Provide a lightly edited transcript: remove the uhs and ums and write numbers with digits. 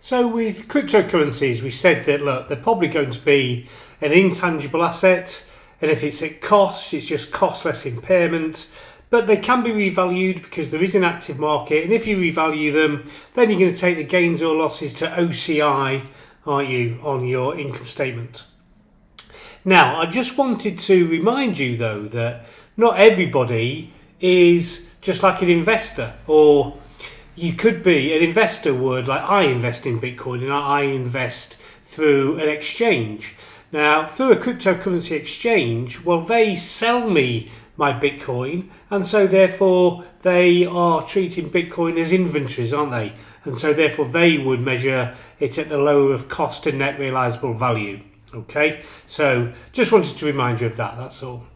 So with cryptocurrencies, we said that, look, they're probably going to be an intangible asset, and if it's at cost, it's just cost less impairment. But they can be revalued because there is an active market, and if you revalue them, then you're going to take the gains or losses to OCI, aren't you, on your income statement. Now, I just wanted to remind you, though, that not everybody is just like an investor, or you could be an investor would, like I invest in Bitcoin and I invest through an exchange. Now, through a cryptocurrency exchange, well, they sell me my Bitcoin, and so therefore they are treating Bitcoin as inventories, aren't they? And so therefore they would measure it at the lower of cost and net realizable value. Okay, so just wanted to remind you of that, that's all.